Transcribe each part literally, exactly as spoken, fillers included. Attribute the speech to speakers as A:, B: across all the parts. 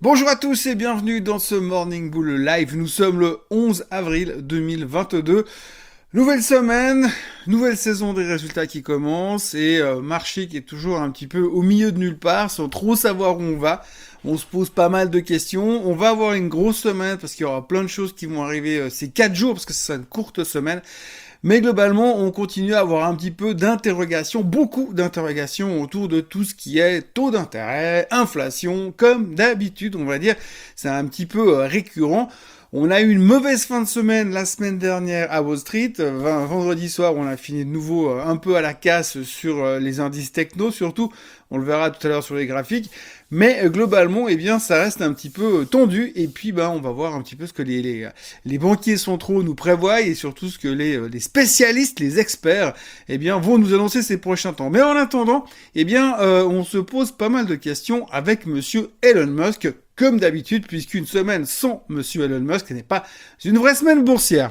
A: Bonjour à tous et bienvenue dans ce Morning Bull Live. Nous sommes le onze avril deux mille vingt-deux. Nouvelle semaine, nouvelle saison des résultats qui commence et euh, marché qui est toujours un petit peu au milieu de nulle part sans trop savoir où on va. On se pose pas mal de questions. On va avoir une grosse semaine parce qu'il y aura plein de choses qui vont arriver euh, ces quatre jours parce que c'est une courte semaine. Mais globalement, on continue à avoir un petit peu d'interrogations, beaucoup d'interrogations autour de tout ce qui est taux d'intérêt, inflation, comme d'habitude, on va dire. C'est un petit peu euh, récurrent. On a eu une mauvaise fin de semaine la semaine dernière à Wall Street. Vendredi soir, on a fini de nouveau euh, un peu à la casse sur euh, les indices techno, surtout. On le verra tout à l'heure sur les graphiques. Mais euh, globalement, eh bien, ça reste un petit peu euh, tendu. Et puis, ben, on va voir un petit peu ce que les, les, les banquiers centraux nous prévoient et surtout ce que les, euh, les spécialistes, les experts, eh bien, vont nous annoncer ces prochains temps. Mais en attendant, eh bien, euh, on se pose pas mal de questions avec monsieur Elon Musk, comme d'habitude, puisqu'une semaine sans monsieur Elon Musk n'est pas une vraie semaine boursière.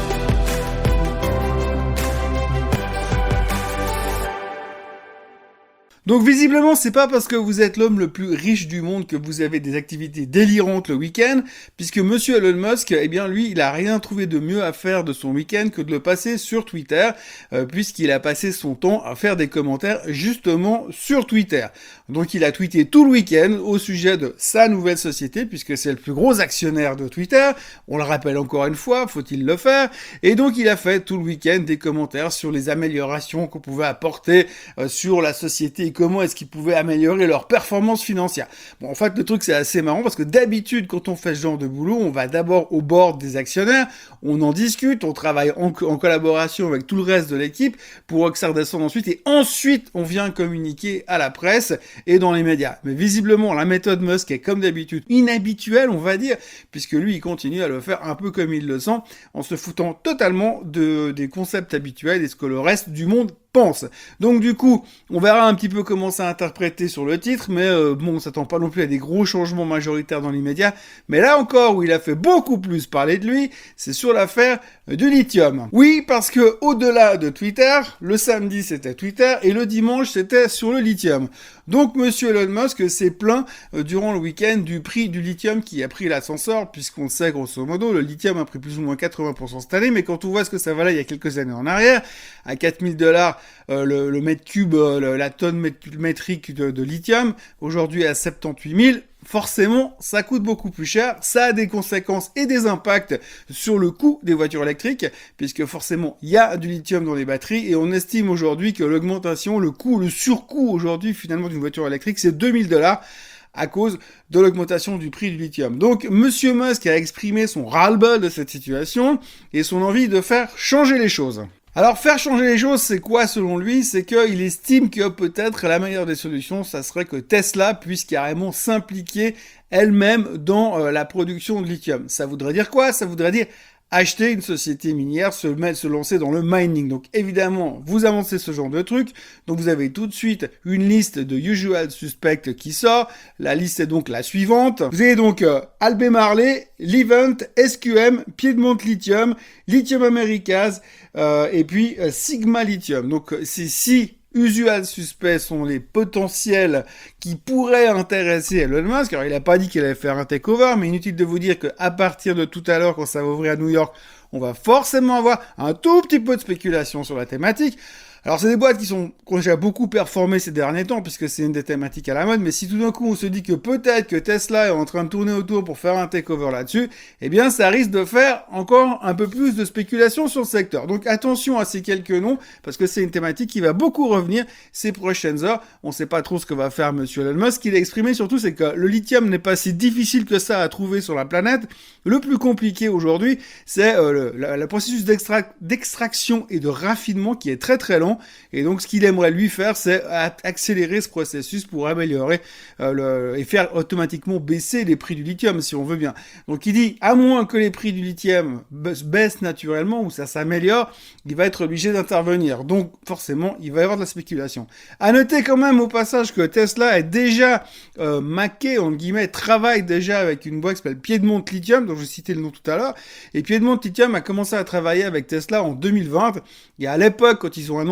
A: Donc visiblement, c'est pas parce que vous êtes l'homme le plus riche du monde que vous avez des activités délirantes le week-end, puisque monsieur Elon Musk, eh bien lui, il a rien trouvé de mieux à faire de son week-end que de le passer sur Twitter, euh, puisqu'il a passé son temps à faire des commentaires justement sur Twitter. Donc il a tweeté tout le week-end au sujet de sa nouvelle société, puisque c'est le plus gros actionnaire de Twitter, on le rappelle encore une fois, faut-il le faire, et donc il a fait tout le week-end des commentaires sur les améliorations qu'on pouvait apporter euh, sur la société, comment est-ce qu'ils pouvaient améliorer leur performance financière. Bon, en fait, le truc, c'est assez marrant parce que d'habitude, quand on fait ce genre de boulot, on va d'abord au board des actionnaires, on en discute, on travaille en, co- en collaboration avec tout le reste de l'équipe pour que ça redescende ensuite et ensuite, on vient communiquer à la presse et dans les médias. Mais visiblement, la méthode Musk est comme d'habitude inhabituelle, on va dire, puisque lui, il continue à le faire un peu comme il le sent, en se foutant totalement de, des concepts habituels et ce que le reste du monde pense. Donc du coup, on verra un petit peu comment ça interpréter sur le titre, mais euh, bon, on s'attend pas non plus à des gros changements majoritaires dans l'immédiat. Mais là encore, où il a fait beaucoup plus parler de lui, c'est sur l'affaire du lithium. Oui, parce que au-delà de Twitter, le samedi c'était Twitter et le dimanche c'était sur le lithium. Donc monsieur Elon Musk s'est plaint euh, durant le week-end du prix du lithium qui a pris l'ascenseur, puisqu'on sait grosso modo, le lithium a pris plus ou moins quatre-vingts pour cent cette année, mais quand on voit ce que ça valait il y a quelques années en arrière, à quatre mille dollars euh, le, le mètre cube, euh, le, la tonne mètre- métrique de, de lithium, aujourd'hui à soixante-dix-huit mille, forcément, ça coûte beaucoup plus cher, ça a des conséquences et des impacts sur le coût des voitures électriques, puisque forcément, il y a du lithium dans les batteries, et on estime aujourd'hui que l'augmentation, le coût, le surcoût aujourd'hui, finalement, d'une voiture électrique, c'est deux mille dollars à cause de l'augmentation du prix du lithium. Donc, monsieur Musk a exprimé son ras-le-bol de cette situation, et son envie de faire changer les choses. Alors, faire changer les choses, c'est quoi selon lui? C'est qu'il estime que peut-être la meilleure des solutions, ça serait que Tesla puisse carrément s'impliquer elle-même dans euh, la production de lithium. Ça voudrait dire quoi? Ça voudrait dire acheter une société minière, se mettre, se lancer dans le mining. Donc évidemment, vous avancez ce genre de truc, donc vous avez tout de suite une liste de usual suspects qui sort. La liste est donc la suivante. Vous avez donc euh, Albemarle, Livent, S Q M, Piedmont Lithium, Lithium Americas, euh, et puis euh, Sigma Lithium. Donc ces six usual suspects sont les potentiels qui pourraient intéresser Elon Musk. Alors, il n'a pas dit qu'il allait faire un takeover, mais inutile de vous dire qu'à partir de tout à l'heure, quand ça va ouvrir à New York, on va forcément avoir un tout petit peu de spéculation sur la thématique. Alors, c'est des boîtes qui sont, qui ont déjà beaucoup performé ces derniers temps, puisque c'est une des thématiques à la mode, mais si tout d'un coup on se dit que peut-être que Tesla est en train de tourner autour pour faire un takeover là-dessus, eh bien, ça risque de faire encore un peu plus de spéculation sur le secteur. Donc, attention à ces quelques noms, parce que c'est une thématique qui va beaucoup revenir ces prochaines heures. On sait pas trop ce que va faire monsieur Elon Musk. Ce qu'il a exprimé surtout, c'est que le lithium n'est pas si difficile que ça à trouver sur la planète. Le plus compliqué aujourd'hui, c'est euh, le, le, le processus d'extra- d'extraction et de raffinement qui est très très long. Et donc, ce qu'il aimerait lui faire, c'est accélérer ce processus pour améliorer euh, le, et faire automatiquement baisser les prix du lithium, si on veut bien. Donc, il dit, à moins que les prix du lithium baissent naturellement ou ça s'améliore, il va être obligé d'intervenir. Donc, forcément, il va y avoir de la spéculation. À noter quand même au passage que Tesla est déjà euh, maqué, en guillemets, travaille déjà avec une boîte qui s'appelle Piedmont Lithium, dont je citais le nom tout à l'heure. Et Piedmont Lithium a commencé à travailler avec Tesla en deux mille vingt. Et à l'époque, quand ils ont annoncé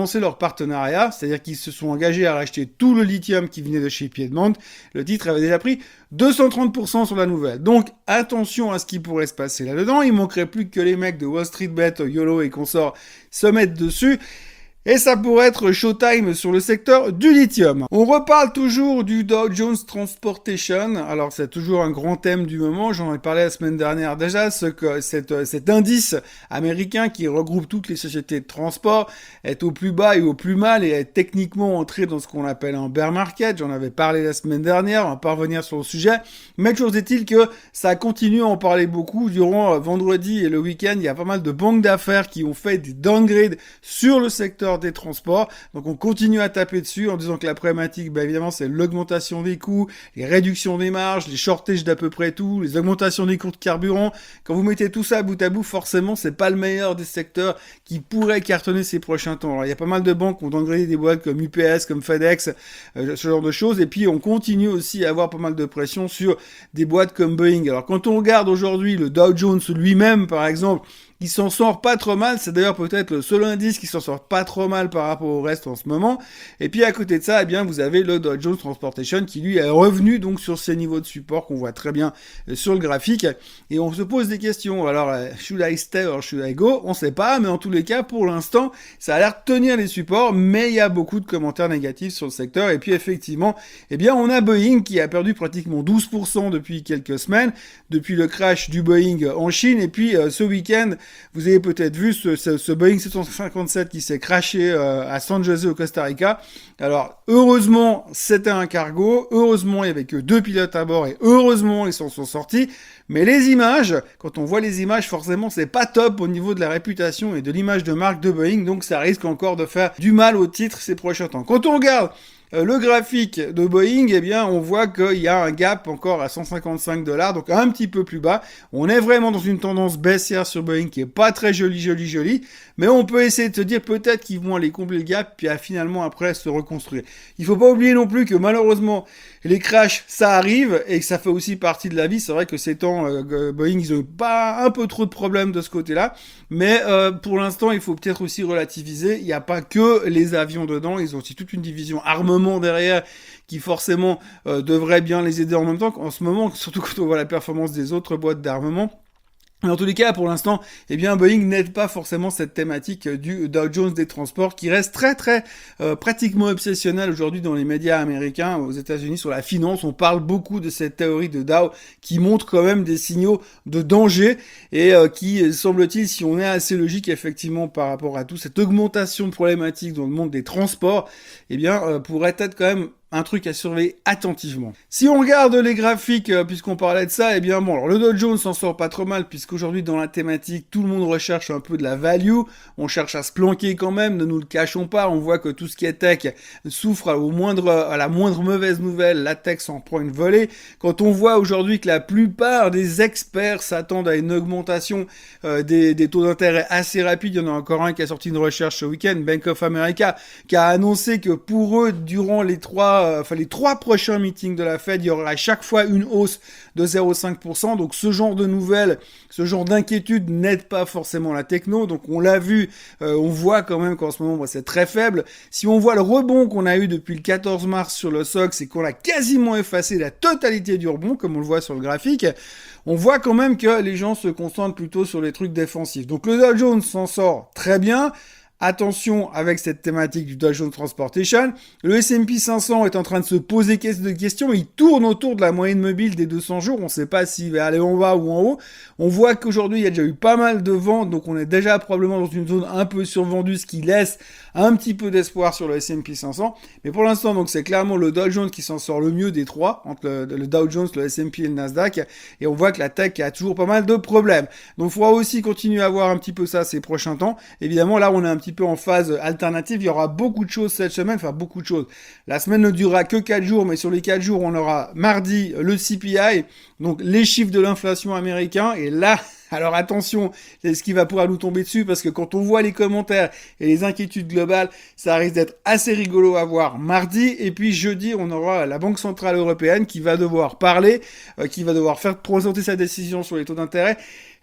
A: annoncé leur partenariat, c'est-à-dire qu'ils se sont engagés à racheter tout le lithium qui venait de chez Piedmont. Le titre avait déjà pris deux cent trente pour cent sur la nouvelle. Donc, attention à ce qui pourrait se passer là-dedans. Il manquerait plus que les mecs de Wall Street Bet, YOLO et consorts se mettent dessus. Et ça pourrait être showtime sur le secteur du lithium. On reparle toujours du Dow Jones Transportation. Alors c'est toujours un grand thème du moment. J'en ai parlé la semaine dernière déjà. Ce que cet, cet indice américain qui regroupe toutes les sociétés de transport est au plus bas et au plus mal et est techniquement entré dans ce qu'on appelle un bear market. J'en avais parlé la semaine dernière. On va pas revenir sur le sujet. Mais toujours est-il que ça continue à en parler beaucoup. Durant vendredi et le week-end, il y a pas mal de banques d'affaires qui ont fait des downgrades sur le secteur des transports. Donc on continue à taper dessus en disant que la problématique, bah évidemment, c'est l'augmentation des coûts, les réductions des marges, les shortages d'à peu près tout, les augmentations des coûts de carburant. Quand vous mettez tout ça bout à bout, forcément, c'est pas le meilleur des secteurs qui pourrait cartonner ces prochains temps. Alors il y a pas mal de banques qui ont downgradé des boîtes comme U P S, comme FedEx, euh, ce genre de choses. Et puis on continue aussi à avoir pas mal de pression sur des boîtes comme Boeing. Alors quand on regarde aujourd'hui le Dow Jones lui-même, par exemple, il s'en sort pas trop mal, c'est d'ailleurs peut-être le seul indice qui s'en sort pas trop mal par rapport au reste en ce moment. Et puis à côté de ça, eh bien vous avez le Dow Jones Transportation qui lui est revenu donc sur ces niveaux de support qu'on voit très bien sur le graphique. Et on se pose des questions. Alors, should I stay or should I go? On sait pas, mais en tous les cas, pour l'instant, ça a l'air de tenir les supports, mais il y a beaucoup de commentaires négatifs sur le secteur. Et puis effectivement, eh bien on a Boeing qui a perdu pratiquement douze pour cent depuis quelques semaines, depuis le crash du Boeing en Chine. Et puis euh, ce week-end, vous avez peut-être vu ce, ce, ce Boeing sept cent cinquante-sept qui s'est crashé euh, à San José au Costa Rica. Alors, heureusement, c'était un cargo. Heureusement, il n'y avait que deux pilotes à bord et heureusement, ils s'en sont sortis. Mais les images, quand on voit les images, forcément, c'est pas top au niveau de la réputation et de l'image de marque de Boeing. Donc, ça risque encore de faire du mal au titre ces prochains temps. Quand on regarde le graphique de Boeing, eh bien, on voit qu'il y a un gap encore à cent cinquante-cinq dollars, donc un petit peu plus bas. On est vraiment dans une tendance baissière sur Boeing qui est pas très jolie, jolie, jolie. Mais on peut essayer de se dire peut-être qu'ils vont aller combler le gap, puis à finalement après se reconstruire. Il faut pas oublier non plus que malheureusement, les crashs, ça arrive, et que ça fait aussi partie de la vie. C'est vrai que ces temps, euh, Boeing, ils ont pas un peu trop de problèmes de ce côté-là. Mais euh, pour l'instant, il faut peut-être aussi relativiser. Il n'y a pas que les avions dedans, ils ont aussi toute une division armement derrière qui forcément euh, devrait bien les aider en même temps qu'en ce moment, surtout quand on voit la performance des autres boîtes d'armement. Mais en tous les cas, pour l'instant, eh bien, Boeing n'aide pas forcément cette thématique du Dow Jones des transports qui reste très, très euh, pratiquement obsessionnelle aujourd'hui dans les médias américains. Aux États-Unis, sur la finance, on parle beaucoup de cette théorie de Dow qui montre quand même des signaux de danger et euh, qui, semble-t-il, si on est assez logique effectivement par rapport à tout cette augmentation problématique dans le monde des transports, eh bien, euh, pourrait être quand même un truc à surveiller attentivement. Si on regarde les graphiques, euh, puisqu'on parlait de ça, eh bien bon, alors le Dow Jones s'en sort pas trop mal, puisqu'aujourd'hui dans la thématique, tout le monde recherche un peu de la value, on cherche à se planquer quand même, ne nous le cachons pas, on voit que tout ce qui est tech souffre au moindre, à la moindre mauvaise nouvelle, la tech s'en prend une volée. Quand on voit aujourd'hui que la plupart des experts s'attendent à une augmentation euh, des, des taux d'intérêt assez rapide, il y en a encore un qui a sorti une recherche ce week-end, Bank of America, qui a annoncé que pour eux, durant les trois Enfin, les trois prochains meetings de la Fed, il y aura à chaque fois une hausse de zéro virgule cinq pour cent. Donc, ce genre de nouvelles, ce genre d'inquiétude n'aide pas forcément la techno. Donc, on l'a vu, euh, on voit quand même qu'en ce moment, bah, c'est très faible. Si on voit le rebond qu'on a eu depuis le quatorze mars sur le S O X et qu'on a quasiment effacé la totalité du rebond, comme on le voit sur le graphique, on voit quand même que les gens se concentrent plutôt sur les trucs défensifs. Donc, le Dow Jones s'en sort très bien. Attention avec cette thématique du Dow Jones Transportation. Le S and P cinq cents est en train de se poser des questions. Il tourne autour de la moyenne mobile des deux cents jours. On ne sait pas s'il va aller en bas ou en haut. On voit qu'aujourd'hui, il y a déjà eu pas mal de ventes. Donc, on est déjà probablement dans une zone un peu survendue, ce qui laisse un petit peu d'espoir sur le S and P cinq cents. Mais pour l'instant, donc, c'est clairement le Dow Jones qui s'en sort le mieux des trois, entre le, le Dow Jones, le S and P et le Nasdaq. Et on voit que la tech a toujours pas mal de problèmes. Donc, il faudra aussi continuer à voir un petit peu ça ces prochains temps. Évidemment, là, on est un petit peu en phase alternative. Il y aura beaucoup de choses cette semaine, enfin beaucoup de choses. La semaine ne durera que quatre jours, mais sur les quatre jours, on aura mardi le C P I, donc les chiffres de l'inflation américain. Et là, alors attention, c'est ce qui va pouvoir nous tomber dessus, parce que quand on voit les commentaires et les inquiétudes globales, ça risque d'être assez rigolo à voir mardi. Et puis jeudi, on aura la Banque Centrale Européenne qui va devoir parler, euh, qui va devoir faire présenter sa décision sur les taux d'intérêt.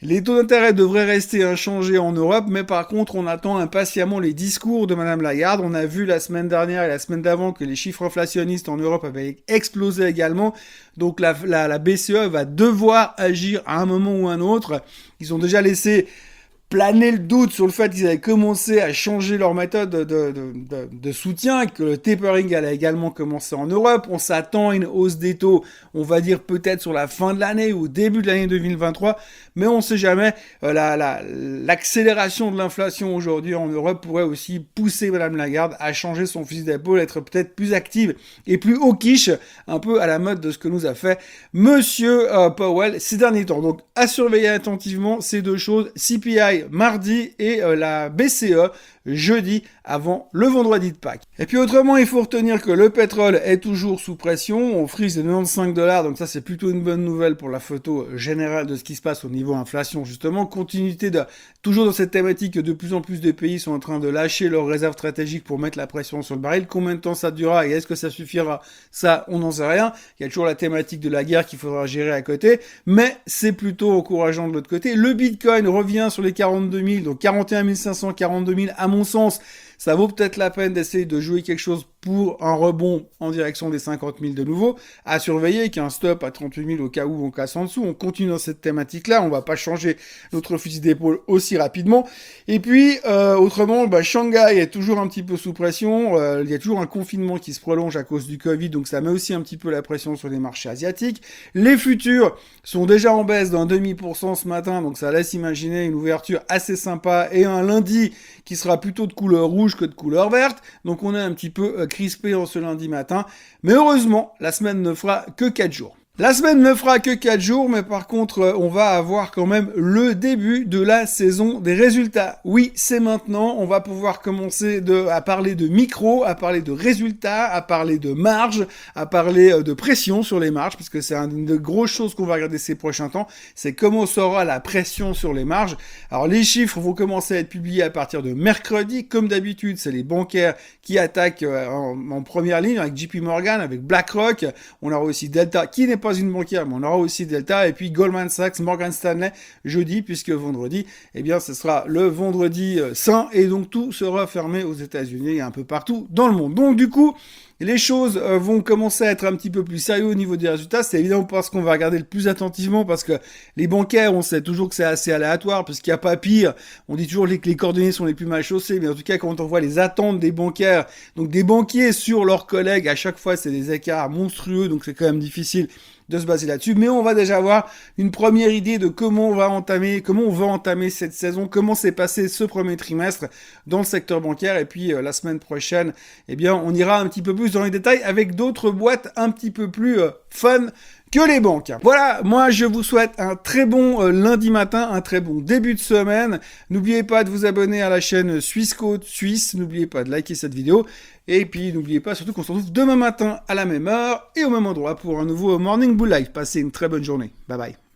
A: Les taux d'intérêt devraient rester inchangés en Europe, mais par contre, on attend impatiemment les discours de Madame Lagarde. On a vu la semaine dernière et la semaine d'avant que les chiffres inflationnistes en Europe avaient explosé également. Donc la, la, la B C E va devoir agir à un moment ou un autre. Ils ont déjà laissé planer le doute sur le fait qu'ils avaient commencé à changer leur méthode de, de, de, de soutien, que le tapering allait également commencer en Europe. On s'attend à une hausse des taux, on va dire peut-être sur la fin de l'année ou au début de l'année deux mille vingt-trois, mais on ne sait jamais. Euh, la, la, l'accélération de l'inflation aujourd'hui en Europe pourrait aussi pousser Madame Lagarde à changer son fusil d'épaule, être peut-être plus active et plus hawkish, un peu à la mode de ce que nous a fait Monsieur euh, Powell ces derniers temps. Donc à surveiller attentivement ces deux choses, C P I mardi et euh, la B C E jeudi avant le vendredi de Pâques. Et puis autrement, il faut retenir que le pétrole est toujours sous pression, on frise les quatre-vingt-quinze dollars, donc ça c'est plutôt une bonne nouvelle pour la photo générale de ce qui se passe au niveau inflation justement. Continuité de, toujours dans cette thématique, de plus en plus de pays sont en train de lâcher leurs réserves stratégiques pour mettre la pression sur le baril. Combien de temps ça durera et est-ce que ça suffira? Ça, on n'en sait rien. Il y a toujours la thématique de la guerre qu'il faudra gérer à côté, mais c'est plutôt encourageant de l'autre côté. Le Bitcoin revient sur les quarante-deux mille, donc quarante et un mille cinq cents, quarante-deux mille, à mon sens, ça vaut peut-être la peine d'essayer de jouer quelque chose pour un rebond en direction des cinquante mille de nouveau, à surveiller qu'un stop à trente-huit mille au cas où on casse en dessous. On continue dans cette thématique-là, on va pas changer notre fusil d'épaule aussi rapidement. Et puis, euh, autrement, bah, Shanghai est toujours un petit peu sous pression, euh, il y a toujours un confinement qui se prolonge à cause du Covid, donc ça met aussi un petit peu la pression sur les marchés asiatiques. Les futurs sont déjà en baisse d'un demi pour cent ce matin, donc ça laisse imaginer une ouverture assez sympa et un lundi qui sera plutôt de couleur rouge que de couleur verte, donc on est un petit peu euh, crispé en ce lundi matin, mais heureusement, la semaine ne fera que quatre jours. La semaine ne fera que quatre jours, mais par contre, on va avoir quand même le début de la saison des résultats. Oui, c'est maintenant, on va pouvoir commencer de, à parler de micro, à parler de résultats, à parler de marge, à parler de pression sur les marges, parce que c'est une des grosses choses qu'on va regarder ces prochains temps, c'est comment sera la pression sur les marges. Alors les chiffres vont commencer à être publiés à partir de mercredi, comme d'habitude, c'est les bancaires qui attaquent en, en première ligne, avec J P Morgan, avec BlackRock, on aura aussi Delta, qui n'est pas une banquière, mais on aura aussi Delta, et puis Goldman Sachs, Morgan Stanley, jeudi, puisque vendredi, eh bien, ce sera le vendredi euh, saint, et donc tout sera fermé aux États-Unis et un peu partout dans le monde. Donc, du coup, les choses euh, vont commencer à être un petit peu plus sérieux au niveau des résultats. C'est évidemment parce qu'on va regarder le plus attentivement, parce que les bancaires, on sait toujours que c'est assez aléatoire, parce qu'il n'y a pas pire. On dit toujours que les coordonnées sont les plus mal chaussées, mais en tout cas, quand on voit les attentes des bancaires, donc des banquiers sur leurs collègues, à chaque fois, c'est des écarts monstrueux, donc c'est quand même difficile de se baser là-dessus, mais on va déjà avoir une première idée de comment on va entamer, comment on va entamer cette saison, comment s'est passé ce premier trimestre dans le secteur bancaire, et puis euh, la semaine prochaine, eh bien, on ira un petit peu plus dans les détails avec d'autres boîtes un petit peu plus euh, fun que les banques. Voilà, moi je vous souhaite un très bon euh, lundi matin, un très bon début de semaine. N'oubliez pas de vous abonner à la chaîne Suisse Côte Suisse, n'oubliez pas de liker cette vidéo, et puis n'oubliez pas surtout qu'on se retrouve demain matin à la même heure et au même endroit pour un nouveau Morning Bull Live. Passez une très bonne journée. Bye bye.